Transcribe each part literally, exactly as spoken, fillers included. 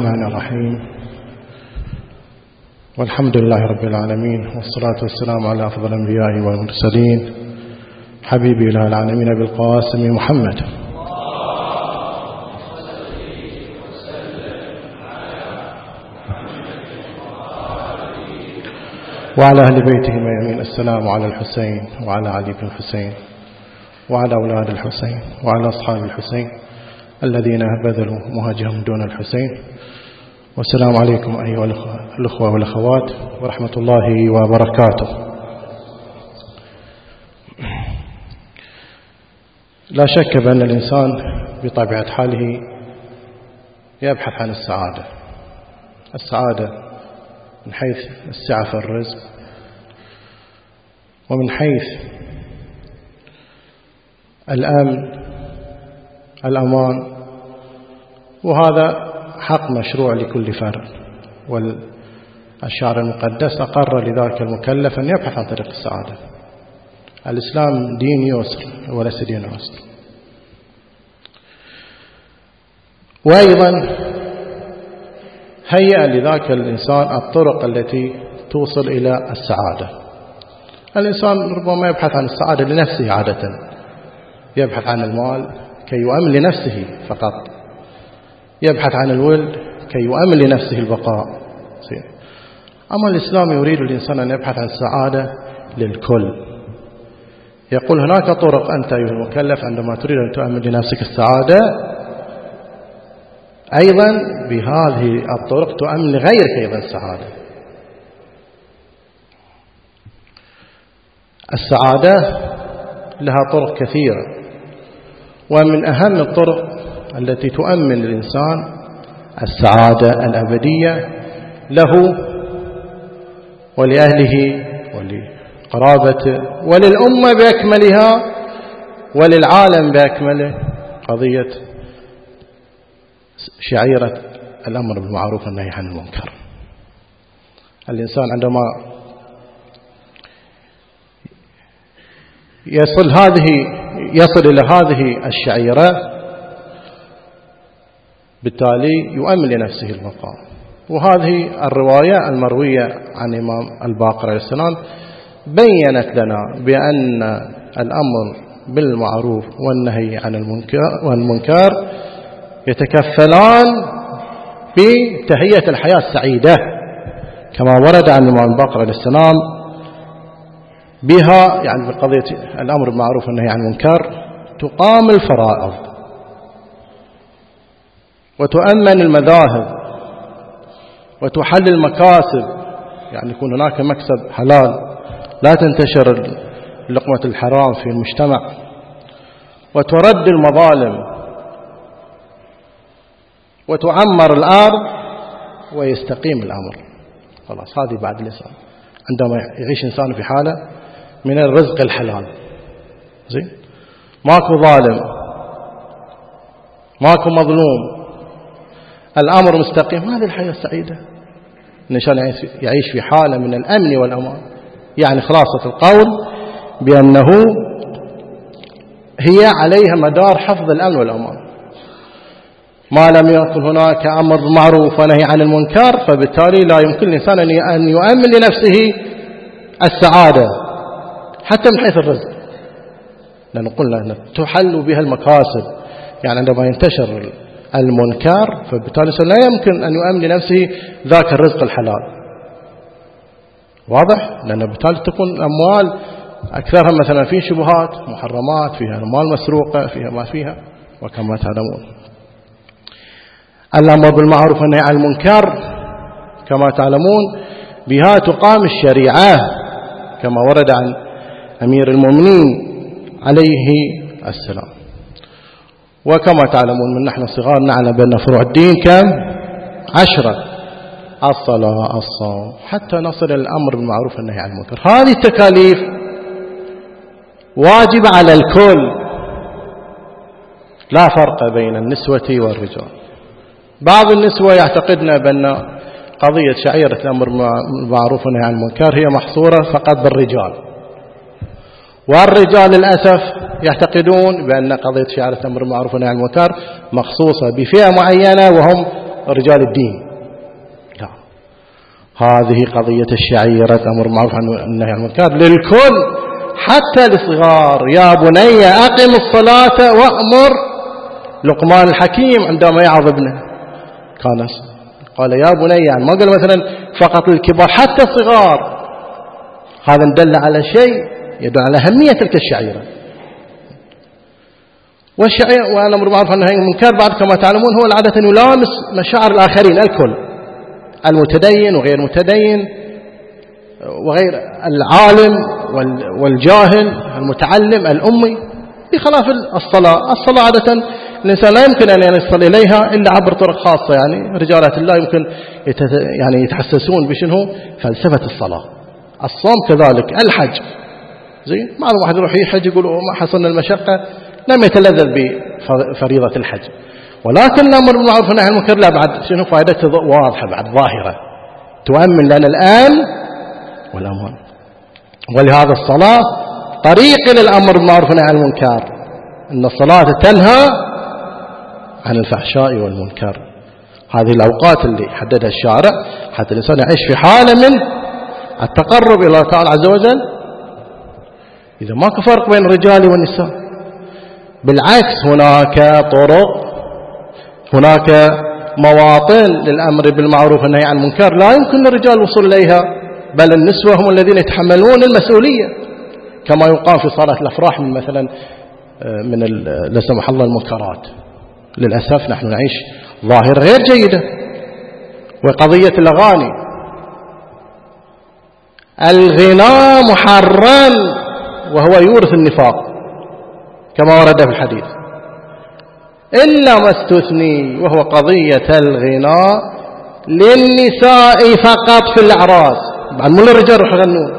الرحمن الرحيم، والحمد لله رب العالمين، والصلاة والسلام على أفضل الأنبياء والمرسلين، حبيبي إله العالمين أبي القاسم محمد وعلى أهل بيته الميامين. السلام على الحسين وعلى علي بن الحسين وعلى أولاد الحسين وعلى أصحاب الحسين الذين بذلوا مهاجهم دون الحسين. والسلام عليكم أيها الأخوة والأخوات ورحمة الله وبركاته. لا شك بأن الإنسان بطبيعة حاله يبحث عن السعادة، السعادة من حيث السعة في الرزق، ومن حيث الأمن الأمان، وهذا حق مشروع لكل فرد، والشرع المقدس أقر لذلك المكلف أن يبحث عن طريق السعادة. الإسلام دين يسر وليس دين عسر. وأيضا هيأ لذاك الإنسان الطرق التي توصل إلى السعادة. الإنسان ربما يبحث عن السعادة لنفسه عادة، يبحث عن المال كي يؤمن لنفسه فقط، يبحث عن الولد كي يؤمن لنفسه البقاء. أما الإسلام يريد الإنسان أن يبحث عن السعادة للكل. يقول هناك طرق أنت أيها المكلف عندما تريد أن تؤمن لنفسك السعادة، أيضا بهذه الطرق تؤمن لغيرك أيضا السعادة. السعادة لها طرق كثيرة، ومن أهم الطرق التي تؤمن الإنسان السعادة الأبدية له ولأهله ولقرابته وللأمة بأكملها وللعالم بأكمله، قضية شعيرة الأمر بالمعروف والنهي عن المنكر. الإنسان عندما يصل هذه يصل إلى هذه الشعيرة بالتالي يؤمن لنفسه البقاء. وهذه الرواية المروية عن إمام الباقر عليه السلام بيّنت لنا بأن الأمر بالمعروف والنهي عن المنكر والمنكر يتكفلان بتهيئة الحياة السعيدة، كما ورد عن إمام الباقر عليه السلام بها، يعني بقضية الأمر بالمعروف والنهي عن المنكر تقام الفرائض وتؤمن المذاهب وتحل المكاسب، يعني يكون هناك مكسب حلال، لا تنتشر لقمة الحرام في المجتمع، وترد المظالم وتعمر الأرض ويستقيم الأمر. خلاص، هذه بعد الإنسان عندما يعيش إنسان في حالة من الرزق الحلال، زين، ماكو ظالم ماكو مظلوم، الأمر مستقيم، هذه الحياة السعيدة. الإنسان يعيش في حالة من الأمن والأمان. يعني خلاصة القول بأنه هي عليها مدار حفظ الأمن والأمان. ما لم يكن هناك أمر معروف ونهي عن المنكر، فبالتالي لا يمكن الإنسان أن يؤمن لنفسه السعادة حتى من حيث الرزق، لأن قلنا أن تحل بها المكاسب. يعني عندما ينتشر المنكر فبالتالي لا يمكن أن يؤمن لنفسه ذاك الرزق الحلال، واضح؟ لأن بالتالي تكون الأموال أكثرها مثلا في شبهات محرمات، فيها أموال مسروقة، فيها ما فيها. وكما تعلمون الأمر بالمعروف والنهي عن المنكر كما تعلمون بها تقام الشريعة، كما ورد عن أمير المؤمنين عليه السلام. وكما تعلمون من نحن صغار نعلم بأن فروع الدين كم؟ عشرة: الصلاة، الصوم، حتى نصل إلى الأمر بالمعروف والنهي عن المنكر. هذه التكاليف واجبة على الكل، لا فرق بين النسوة والرجال. بعض النسوة يعتقدن بأن قضية شعيرة الأمر بالمعروف والنهي عن المنكر هي محصورة فقط بالرجال، والرجال للأسف يعتقدون بأن قضية شعيرة الأمر بالمعروف والنهي عن المنكر مخصوصة بفئة معينة وهم رجال الدين. لا، هذه قضية الشعيرة أمر معروف والنهي عن المنكر للكل حتى للصغار. يا بني أقم الصلاة وأمر. لقمان الحكيم عندما يعظ ابنه كان قال يا بني، يعني ما قال مثلا فقط للكبار، حتى الصغار. هذا دل على شيء يدل على أهمية تلك الشعيرة. والشعير والأمر بالمعروف والنهي عن المنكر بعد كما تعلمون هو العادة يلامس مشاعر الآخرين الكل، المتدين وغير المتدين وغير العالم والجاهل، المتعلم الأمي، بخلاف الصلاة. الصلاة عادة الإنسان لا يمكن أن يصل إليها إلا عبر طرق خاصة، يعني رجالات الله يمكن يعني يتحسسون بشنو فلسفة الصلاة. الصوم كذلك، الحج زين، معلوم واحد يروح يحج يقول ما حصلنا المشقة، لم يتلذذ بفريضة الحج. ولكن الأمر بالمعروف والنهي عن المنكر لا، بعد شنو فائدته واضحة، بعد ظاهرة تؤمن لنا الآن والأمان. ولهذا الصلاة طريق إلى الأمر بالمعروف والنهي عن المنكر، إن الصلاة تنهى عن الفحشاء والمنكر. هذه الأوقات اللي حددها الشارع حتى الإنسان يعيش في حالة من التقرب إلى الله تعالى عز وجل. إذا ماكو فرق بين الرجال والنساء، بالعكس هناك طرق، هناك مواطن للأمر بالمعروف والنهي عن المنكر لا يمكن للرجال الوصول إليها، بل النسوة هم الذين يتحملون المسؤولية، كما يقام في صلاة الأفراح من مثلا من لا سمح الله المنكرات. للأسف نحن نعيش ظاهرة غير جيدة. وقضية الأغاني، الغناء محرم وهو يورث النفاق كما ورد في الحديث، إلا ما استثني، وهو قضية الغناء للنساء فقط في الأعراس. بعد مو للرجال يروحوا يغنون،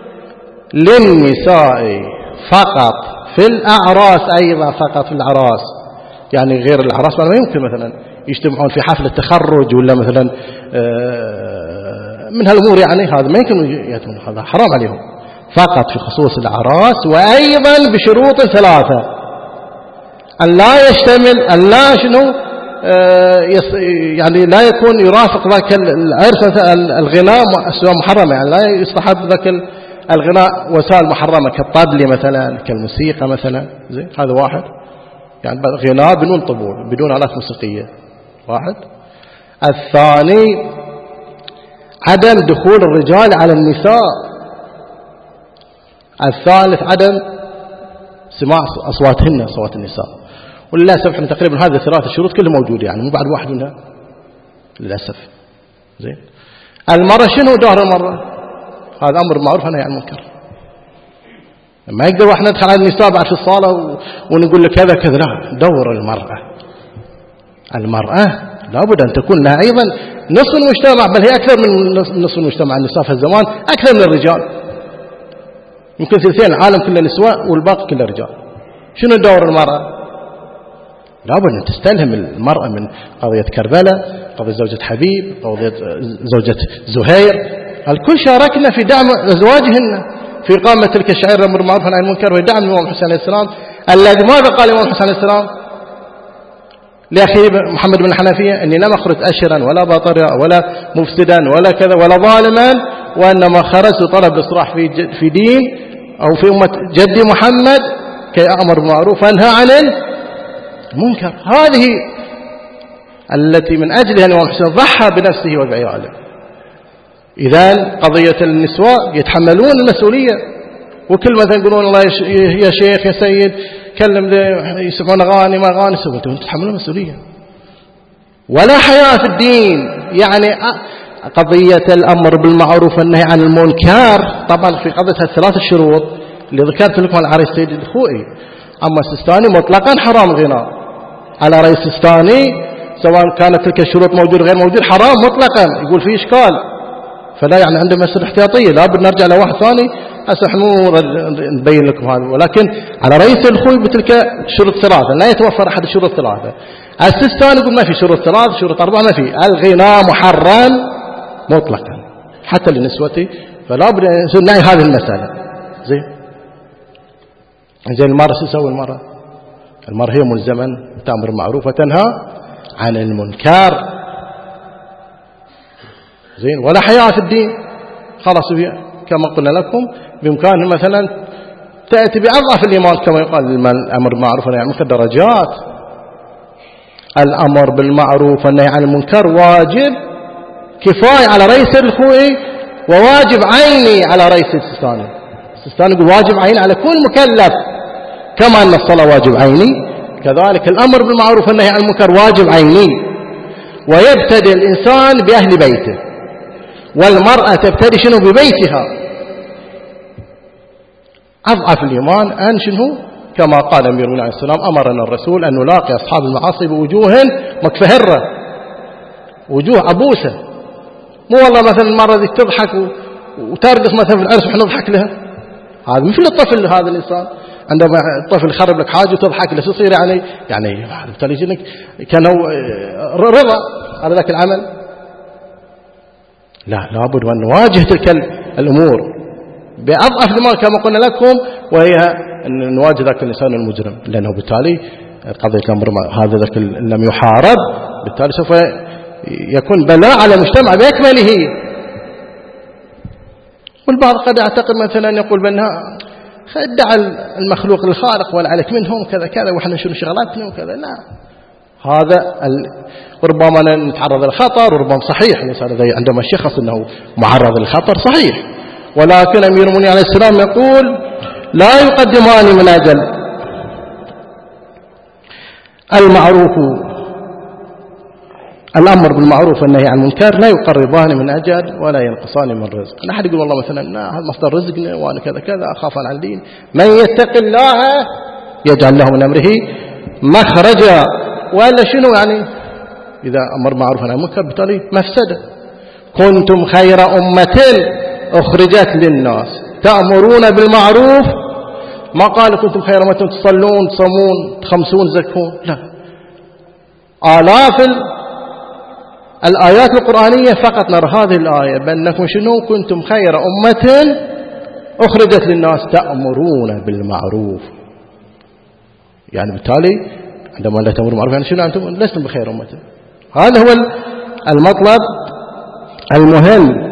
للنساء فقط في الأعراس، أيضا فقط في الأعراس، يعني غير الأعراس ما يمكن مثلا يجتمعون في حفلة تخرج ولا مثلا من هالأمور، يعني هذا ما يمكن يتم، هذا حرام عليهم، فقط في خصوص الأعراس. وأيضا بشروط ثلاثة: أن لا يشتمل، أن لا شنو يعني لا يكون يرافق ذاك العرس الغناء أشياء محرمة، يعني لا يستحب ذاك الغناء وسائل محرمة كالطبل مثلا، كالموسيقى مثلا، زين، هذا واحد، يعني غناء بدون طبول، بدون آلات موسيقية، واحد. الثاني عدم دخول الرجال على النساء. الثالث عدم سماع أصواتهن، أصوات النساء. وللأسف احنا تقريبا هذه الثلاث الشروط كلها موجودة، يعني مو بعد واحد منها للأسف. زين. المرأة شنو دور المرأة؟ هذا أمر معروف ونهي عن المنكر. ما يقدر واحد ندخل على النساء بعد في الصالة ونقول لك كذا كذا، لا، دور المرأة. المرأة لابد أن تكون لها أيضا نصف المجتمع، بل هي أكثر من نصف المجتمع. النساء في الزمان أكثر من الرجال، يمكن ثلثين العالم كله نساء والباقي كله رجال. شنو دور المرأة؟ لابد أن تستلهم المرأة من قضية كربلاء، قضية زوجة حبيب، قضية زوجة زهير، الكل شاركنا في دعم أزواجهن في إقامة تلك الشعائر الأمر بالمعروف والنهي عن المنكر، ودعم الإمام الحسين عليه السلام. الذي ماذا قال الإمام الحسين عليه السلام لأخي محمد بن الحنفية؟ إني لم أخرج أشرا ولا باطرا ولا مفسدا ولا كذا ولا ظالما، وإنما خرجت طلب الإصلاح في في دين أو في أمة جدي محمد كي أأمر بالمعروف وأنهى عن المنكر. هذه التي من أجلها الإمام الحسين ضحى بنفسه وبعياله. إذن قضية النسوة يتحملون المسؤولية، وكل ما يقولون الله يا شيخ يا سيد كلم يسمعون أغاني ما أغاني، سويتوا تتحملون المسؤولية. ولا حياة في الدين، يعني قضية الأمر بالمعروف والنهي عن المنكر طبعا في قضية الثلاث الشروط اللي ذكرت لكم على رئيس السيد الخوئي. أما السيستاني مطلقا حرام الغناء على رئيس السيستاني، سواء كانت تلك الشروط موجود غير موجود، حرام مطلقا، يقول فيه إشكال. فلا يعني عنده مسألة احتياطية، لابد نرجع لواحد ثاني أسح مو نبين لكم هذا. ولكن على رئيس الخوي بتلك شروط ثلاثة لا يتوفر أحد الشروط ثلاثة. السيستاني يقول ما في شروط ثلاث، شروط أربعة ما في. الغناء محرم مطلقا حتى للنسوة، فلا بد أن نعي هذه المسألة. زين زين المرأة شو تسوي المرأة؟ المرأة هي ملزمة تأمر بالمعروف وتنهى عن المنكر. زين، ولا حياة في الدين. خلاص كما قلنا لكم بإمكانه مثلا تأتي بأضعف الإيمان كما يقال الأمر بالمعروف والنهي عن المنكر درجات. الأمر بالمعروف والنهي عن المنكر واجب كفاية على رئيس الخوئي وواجب عيني على رئيس السيستاني. السيستاني يقول واجب عيني على كل مكلف، كما أن الصلاة واجب عيني كذلك الأمر بالمعروف والنهي عن المنكر واجب عيني. ويبتدئ الإنسان بأهل بيته، والمرأة تبتدئ شنو ببيتها. أضعف الإيمان أن شنو كما قال أمير المؤمنين عليه السلام أمرنا الرسول أن نلاقي أصحاب المعاصي بوجوه مكفهرة، وجوه عبوسة. مو والله مثلا المرة ذي تضحك وترقص مثلا في العرس ونحن نضحك لها. هذا مثل الطفل، هذا الإنسان عندما الطفل يخرب لك حاجة وتضحك له يصير يعني يعني بالتالي كانوا رضا على ذاك العمل. لا، لابد أن نواجه تلك الأمور بأضعف الإيمان كما قلنا لكم، وهي أن نواجه ذاك الإنسان المجرم، لأنه بالتالي قضية الأمر هذا ذاك لم يحارب، بالتالي سوف يكون بلاء على المجتمع بأكمله. والبعض قد يعتقد مثلا يقول بأنها ادعى المخلوق الخالق ولا عليك منهم كذا كذا وإحنا شنو شغلاتنا وكذا. لا، هذا ربما نتعرض للخطر، وربما صحيح الإنسان عندما شخص أنه معرض للخطر صحيح، ولكن أمير المؤمنين عليه السلام يقول لا يقدمان من أجل المعروف الأمر بالمعروف والنهي عن المنكر لا يقربان من أجل ولا ينقصان من رزق. لا أحد يقول والله مثلا لا هذا مصدر رزقنا وأنا كذا كذا أخاف عن الدين. من يتق الله يجعل له من أمره مخرجا. ولا شنو يعني إذا أمر معروف عن المنكر بالتالي مفسدة. كنتم خير أمة أخرجت للناس تأمرون بالمعروف، ما قال كنتم خير أمة تصلون تصومون تخمسون تزكون، لا، آلاف الآيات القرآنية فقط نرى هذه الآية بأنكم شنو كنتم خير أمة أخرجت للناس تأمرون بالمعروف. يعني بالتالي عندما لا تأمرون بالمعروف يعني شنو أنتم لستم بخير أمة. هذا هو المطلب المهم.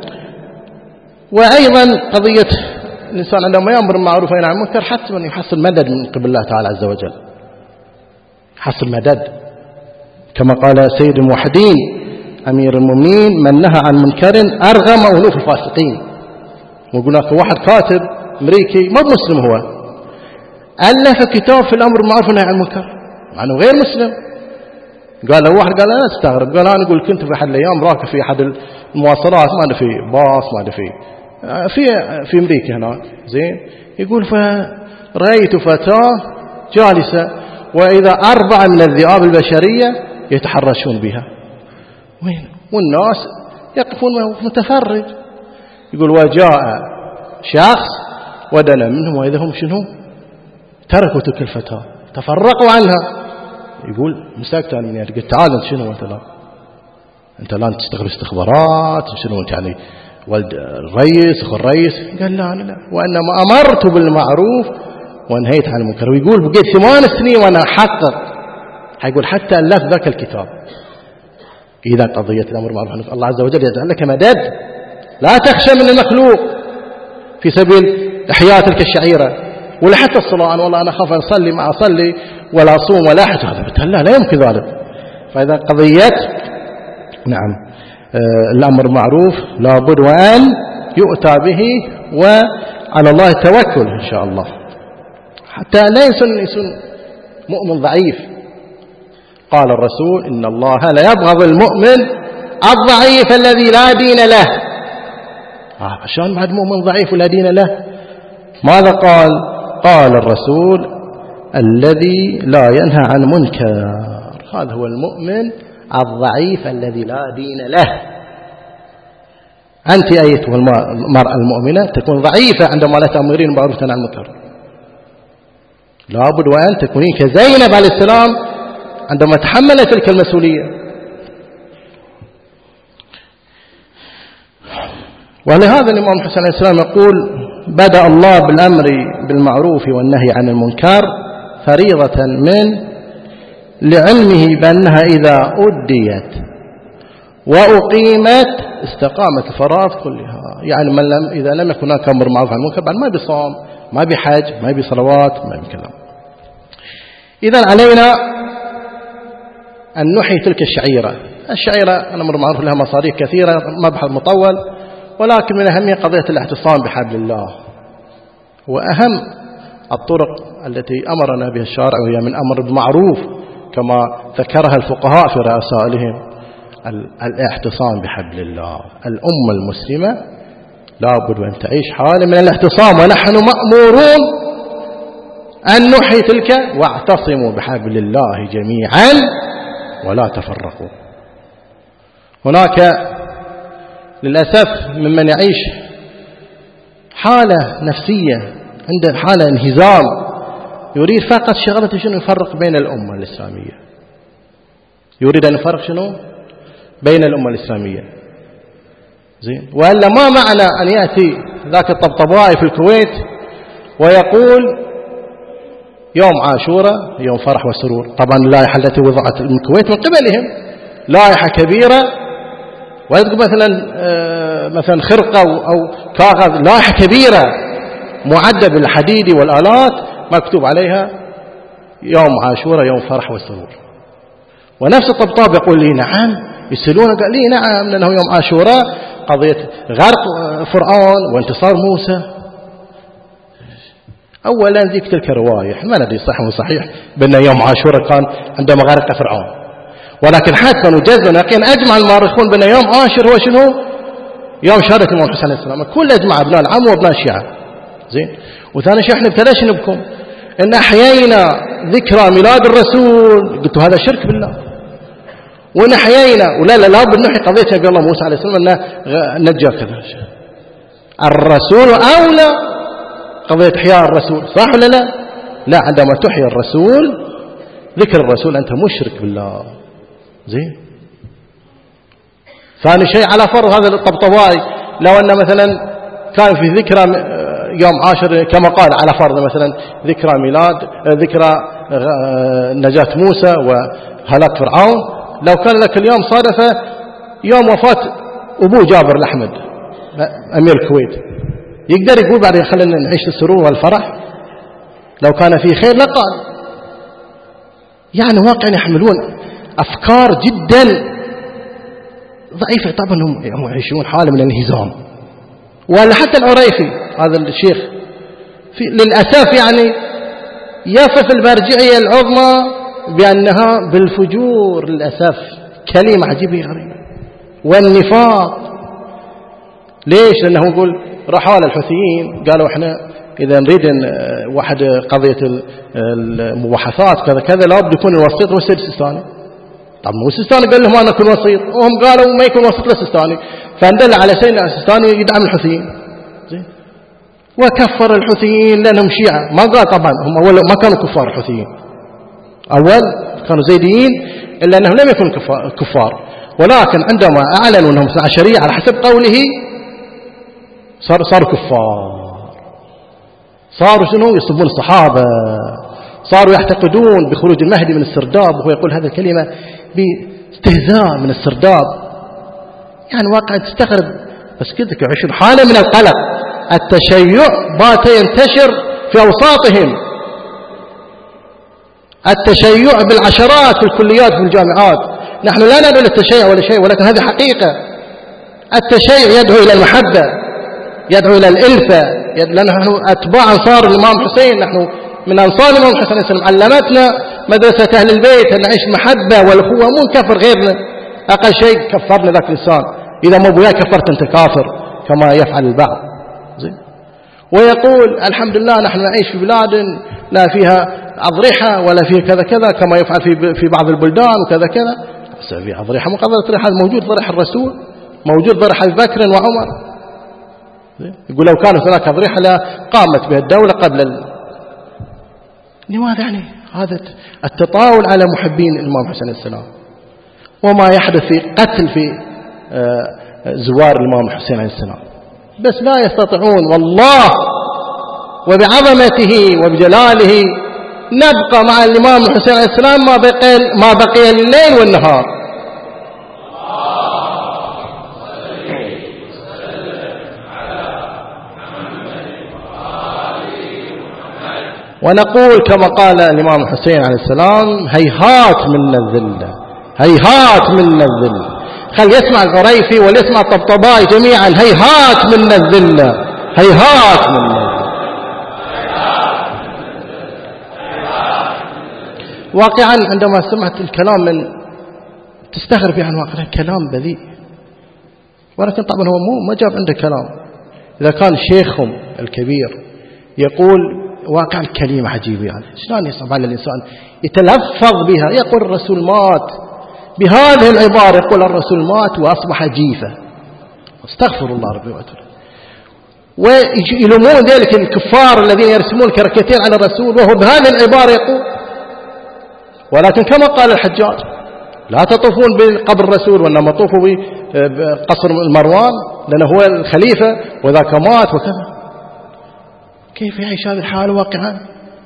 وأيضا قضية الإنسان عندما يأمر بالمعروف وينهى عن المنكر حتما يحصل مدد من قبل الله تعالى عز وجل، يحصل مدد كما قال سيد الموحدين أمير المؤمنين من نهى عن منكر أرغم أنوف الفاسقين. وقلنا واحد كاتب أمريكي ما مسلم، هو ألف كتاب في الأمر بالمعروف والنهي عن المنكر مع أنه غير مسلم. قال له واحد قال أنا استغرب، قال أنا أقول كنت في أحد الأيام راكب في أحد المواصلات ما أدري في باص ما أدري في في في أمريكا هناك زين، يقول فرأيت فتاة جالسة وإذا أربعة من الذئاب البشرية يتحرشون بها، وين والناس يقفون متفرج. يقول وجاء شخص ودنا منهم وإذا هم شنو تركوا تلك الفتاة تفرقوا عنها. يقول مسكت أنا من يدي قلت تعال أنت شنو أنت لا أنت لا تشتغل استخبارات شنو أنت يعني ولد الرئيس أخو الرئيس؟ قال لا أنا لا، وإنما أمرت بالمعروف وانهيت عن المنكر. ويقول بقيت ثمان سنين وأنا أحقق، حيقول حتى ألف ذاك الكتاب. إذا قضية الأمر بالمعروف الله عز وجل يجعل لك مدد، لا تخشى من المخلوق في سبيل إحياء تلك الشعيرة، ولا حتى الصلاة أنا والله أنا أخاف أن أصلي ما أصلي ولا أصوم ولا أحد، هذا بالتالي لا يمكن ذلك. فإذا قضية نعم الأمر معروف لابد وأن يؤتى به وعلى الله التوكل إن شاء الله، حتى لا يكون مؤمن ضعيف. قال الرسول إن الله لا يبغض المؤمن الضعيف الذي لا دين له. آه عشان بعد مؤمن ضعيف ولا دين له ماذا قال؟ قال الرسول الذي لا ينهى عن منكر، هذا هو المؤمن الضعيف الذي لا دين له. أنت أيتها المرأة المؤمنة تكون ضعيفة عندما لا تأمرين بالمعروف وتنهين عن المنكر. لابد وأن تكونين كزينب عليه السلام عندما تحملت تلك المسؤولية. ولهذا الإمام الحسن عليه السلام يقول بدأ الله بالأمر بالمعروف والنهي عن المنكر فريضة من لعلمه بأنها إذا أديت وأقيمت استقامت الفرائض كلها. يعني من لم إذا لم يكن هناك أمر معروف عن المنكر بعد ما بيصوم، ما بحج، ما بصلوات، ما بكلام. إذا علينا أن نحيي تلك الشعيرة. الشعيرة الأمر معروف لها مصاريف كثيرة، مبحث مطول، ولكن من أهمية قضية الاعتصام بحبل الله، وأهم الطرق التي أمرنا بها الشارع، وهي من أمر بالمعروف كما ذكرها الفقهاء في رسائلهم، الاعتصام بحبل الله. الأمة المسلمة لابد أن تعيش حالة من الاعتصام، ونحن مأمورون أن نحيي تلك، واعتصموا بحبل الله جميعا ولا تفرقوا. هناك للأسف ممن يعيش حالة نفسية، عنده حالة انهزام، يريد فقط شغلته شنو؟ يفرق بين الأمة الإسلامية، يريد أن يفرق شنو؟ بين الأمة الإسلامية. زين، وإلا ما معنى أن يأتي ذاك الطبطبائي في الكويت ويقول يوم عاشوراء يوم فرح وسرور. طبعا اللائحة التي وضعت الكويت من قبلهم لائحة كبيرة، ويذكر مثلا مثلا خرقة أو كاغذ، لائحة كبيرة معدة بالحديد والآلات مكتوب عليها يوم عاشوراء يوم فرح وسرور. ونفس الطبطاب يقول لي نعم يسألون، قال لي نعم لأنه يوم عاشوراء قضية غرق فرعون وانتصار موسى. أولا ذيك تلك رواية ما ندري صح وصحيح بأن يوم عاشوراء كان عندما غرق فرعون، ولكن حتما وجزما يقين أجمع المؤرخون بأن يوم عاشر هو شنو؟ يوم شهادة الإمام الحسين عليه السلام. كل أجمع أبناء العم وأبناء الشيعة. زين، وثاني شيء احنا ابتلاش نبكم إن أحيينا ذكرى ميلاد الرسول، قلتوا هذا شرك بالله. وإن أحيينا ولا لا لابد نحيي قضية نبي الله موسى عليه السلام أنه نجى كذا. الرسول أولى قضية إحياء الرسول، صح ولا لا؟ لا، عندما تحيي الرسول ذكر الرسول أنت مشرك بالله. زين. ثاني شيء على فرض هذا الطبطبائي لو أن مثلا كان في ذكرى يوم عاشر كما قال، على فرض مثلا ذكرى ميلاد ذكرى نجاة موسى وهلاك فرعون، لو كان لك اليوم صادف يوم وفاة أبو جابر الأحمد أمير الكويت، يقدر يقول بعد خلينا نعيش السرور والفرح؟ لو كان في خير لقال. يعني واقعا يحملون أفكار جدا ضعيفة. طبعا هم يعيشون حالة من الانهزام. ولا حتى العريفي هذا الشيخ في للأسف يعني يصف المرجعية العظمى بأنها بالفجور، للأسف كلمة عجيبة غريبة، والنفاق. ليش؟ لأنه يقول راحوا على الحوثيين قالوا احنا إذا نريد واحد قضية المباحثات كذا كذا لابد يكون الوسيط هو السيد السيستاني. طب مو السيستاني قال لهم أنا أكون وسيط، وهم قالوا ما يكون وسيط للسيستاني، فندل على سيدنا السيستاني يدعم الحوثيين. زين، وكفر الحوثيين لأنهم شيعة. ما قال طبعا هم أول ما كانوا كفار الحوثيين، أول كانوا زيديين إلا أنهم لم يكونوا كفار، ولكن عندما أعلنوا أنهم اثنا عشرية على حسب قوله صار صاروا كفار. صاروا شنو؟ يصبون الصحابة، صاروا يعتقدون بخروج المهدي من السرداب، وهو يقول هذه الكلمة باستهزاء من السرداب. يعني واقع تستغرب، بس كذا يعيشون حالة من القلق. التشيع بات ينتشر في أوساطهم، التشيع بالعشرات في الكليات في الجامعات. نحن لا ندعو للتشيع ولا شيء، ولكن هذه حقيقة. التشيع يدعو إلى المحبة، يدعو إلى الإلفة، لأن نحن أتباع أنصار الإمام حسين، نحن من أنصار الإمام حسين السلام. علمتنا مدرسة أهل البيت أن نعيش محبة والأخوة، مو نكفر غيرنا. أقل شيء كفرنا ذاك الإنسان، إذا ما بوياك كفرت أنت كافر كما يفعل البعض. زين، ويقول الحمد لله نحن نعيش في بلاد لا فيها أضرحة ولا فيها كذا كذا كما يفعل في في بعض البلدان وكذا كذا. بس في أضرحة مقابلة ضريحة، موجود ضريح الرسول، موجود ضريح أبي بكر وعمر. يقول لو كانت هناك أضرحة قامت بها الدولة قبل ال... لماذا يعني هذا التطاول على محبين الإمام حسين السلام، وما يحدث في قتل في زوار الإمام حسين عليه السلام. بس لا يستطيعون والله وبعظمته وبجلاله نبقى مع الإمام الحسين عليه السلام ما بقي ما بقي الليل والنهار. ونقول كما قال الإمام الحسين عليه السلام: هيهات منا الذلة، هيهات منا الذلة. خل يسمع الغريفي وليسمع الطبطبائي جميعا: هيهات منا الذلة، هيهات منا الذلة. واقعا عندما سمعت الكلام من تستغرب يعني واقعا كلام بذيء، ولكن طبعا هو مو ما جاب عنده كلام. إذا كان شيخهم الكبير يقول واقع الكلمة عجيبة، يعني شلون يصعب على الإنسان يتلفظ بها؟ يقول الرسول مات بهذه العبارة، يقول الرسول مات وأصبح جيفة. استغفر الله ربي وأتوب. ويلومون ذلك الكفار الذين يرسمون كاريكاتير على الرسول وهو بهذه العبارة يقول. ولكن كما قال الحجاج: لا تطوفون بقبر الرسول وإنما طوفوا بقصر المروان لأنه هو الخليفة وذاك مات وكذا. كيف يعيش هذه الحالة واقعا؟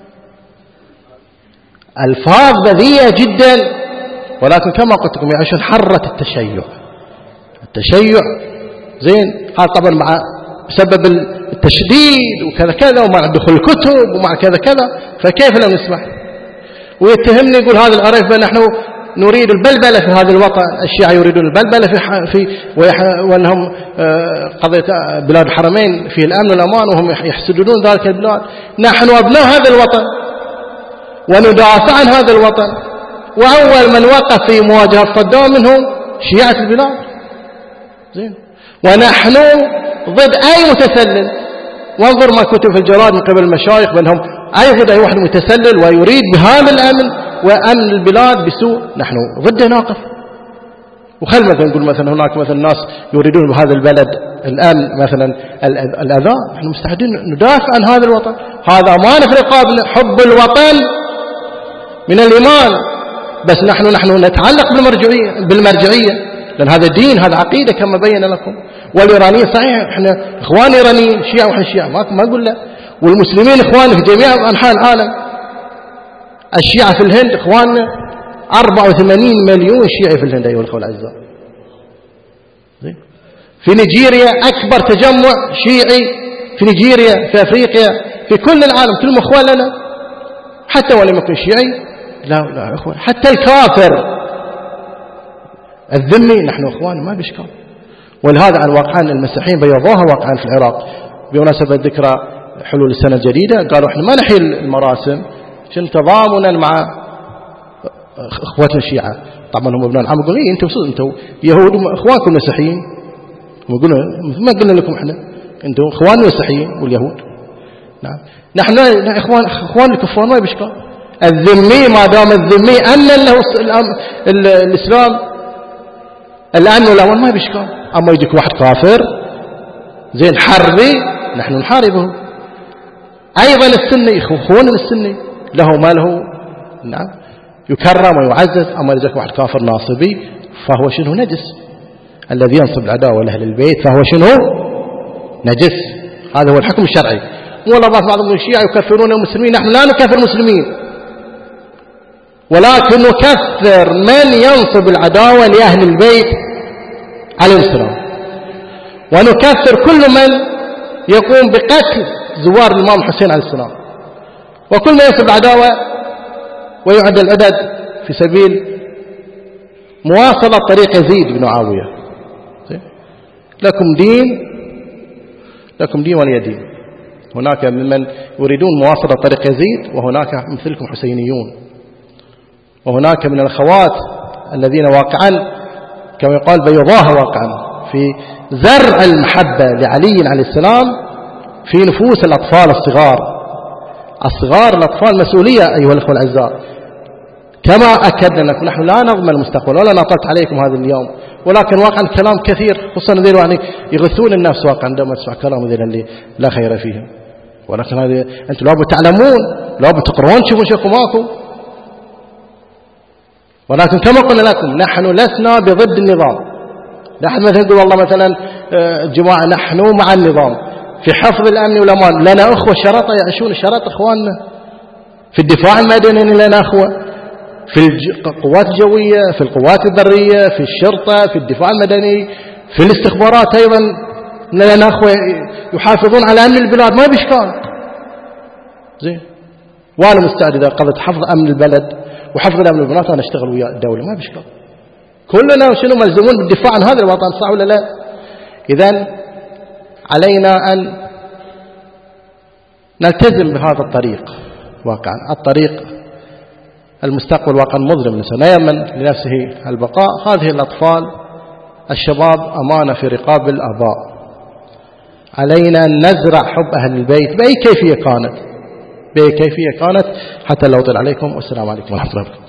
ألفاظ بذيئة جدا، ولكن كما قلت لكم يعيشون حرة التشيع. التشيع زين هذا طبعا مع بسبب التشديد وكذا كذا، ومع دخول الكتب ومع كذا كذا، فكيف لا نسمح؟ ويتهمني يقول هذا العريف نحن نريد البلبلة في هذا الوطن، الشيعة يريدون البلبلة في في وأنهم قضية بلاد الحرمين في الأمن والأمان وهم يحسدون ذلك البلاد. نحن أبناء هذا الوطن وندافع عن هذا الوطن، وأول من وقف في مواجهة صدام منهم شيعة البلاد. زين، ونحن ضد أي متسلل. وانظر ما كتب في الجرائد من قبل المشايخ بأنهم أي أي واحد متسلل ويريد بهذا الأمن وأمن البلاد بسوء، نحن ضده ناقف. وخل مثلا نقول مثلا هناك مثلا ناس يريدون بهذا البلد الأمن مثلا الأذى، نحن مستعدين ندافع عن هذا الوطن. هذا أمانة في رقابنا، حب الوطن من الإيمان. بس نحن نحن نتعلق بالمرجعية بالمرجعية لأن هذا دين، هذا عقيدة كما بين لكم. والإيرانيين صحيح احنا إخوان إيرانيين شيعة وإحنا شيعة ما ما أقول لا، والمسلمين إخوان في جميع أنحاء العالم. الشيعة في الهند إخواننا أربعة وثمانين مليون شيعي في الهند أيها الأخوة الأعزاء. في نيجيريا أكبر تجمع شيعي في نيجيريا، في أفريقيا، في كل العالم، كلهم إخوان لنا. حتى ولم يكن شيعي لا لا إخوان، حتى الكافر الذمي نحن إخوان ما بإشكال. ولهذا عن واقعا المسيحيين بيضوها واقعا في العراق بمناسبة ذكرى حلول السنة الجديدة، قالوا احنا ما نحيي المراسم شن تضامنا مع اخواتنا الشيعة. طبعا هم ابناء العم يقولون ايه انتم انتم يهود اخوانكم مسيحيين، يقولون ما قلنا لكم احنا انتم اخوان مسيحيين واليهود. نعم نحن اخوان اخوان الكفار ما بإشكال. الذمي ما دام الذمي امن له الاسلام الامن والامان ما بإشكال. اما يجيك واحد كافر زين حربي نحن نحاربه. ايضا السني اخواننا السني له ما له نعم يكرم ويعزز. اما يجيك واحد كافر ناصبي فهو شنو نجس. الذي ينصب العداوة لأهل البيت فهو شنو نجس. هذا هو الحكم الشرعي. ولا بعض الشيعة يكفرون المسلمين، نحن لا نكفر المسلمين ولكن نكفر من ينصب العداوة لأهل البيت عليه السلام، ونكفر كل من يقوم بقتل زوار الإمام الحسين عليه السلام، وكل من ينصب العداوة ويعد العدد في سبيل مواصلة طريق يزيد بن معاوية. لكم دين لكم دين ولي دين. هناك ممن يريدون مواصلة طريق يزيد، وهناك مثلكم حسينيون، وهناك من الأخوات الذين واقعا كما يقال بيضاها واقعا في زرع المحبة لعلي عليه السلام في نفوس الأطفال الصغار. الصغار الأطفال مسؤولية أيها الأخوة الأعزاء. كما أكدنا لكم نحن لا نضمن المستقبل ولا نطلت عليكم هذا اليوم، ولكن واقعا كلام كثير خصوصا ذي يعني يغثون الناس واقعا عندما تسمع كلام ذي اللي لا خير فيهم. ولكن هذه أنتم لابد تعلمون، لابد تقرؤون تشوفون شيخكم ماكو. ولكن كما قلنا لكم نحن لسنا بضد النظام. نحن مثلا نقول والله مثلا جماعة نحن مع النظام في حفظ الأمن والأمان. لنا أخوة شرطة يعيشون شرط إخواننا في الدفاع المدني، لنا أخوة في القوات الجوية، في القوات البرية، في الشرطة، في الدفاع المدني، في الاستخبارات أيضا لنا أخوة يحافظون على أمن البلاد ما بإشكال. زين. وأنا مستعد إذا قضيت حفظ أمن البلد وحفظ أمن البنات أنا أشتغل ويا الدولة، ما بشكل. كلنا شنو ملزمون بالدفاع عن هذا الوطن، صح ولا لا؟ إذن علينا أن نلتزم بهذا الطريق واقعا، الطريق المستقبل واقعا مظلم. الإنسان لا يمن لنفسه البقاء. هذه الأطفال الشباب أمانة في رقاب الآباء، علينا أن نزرع حب أهل البيت بأي كيفية كانت، بأي كيفية كانت، حتى لا أطيل عليكم. والسلام عليكم ورحمة الله وبركاته.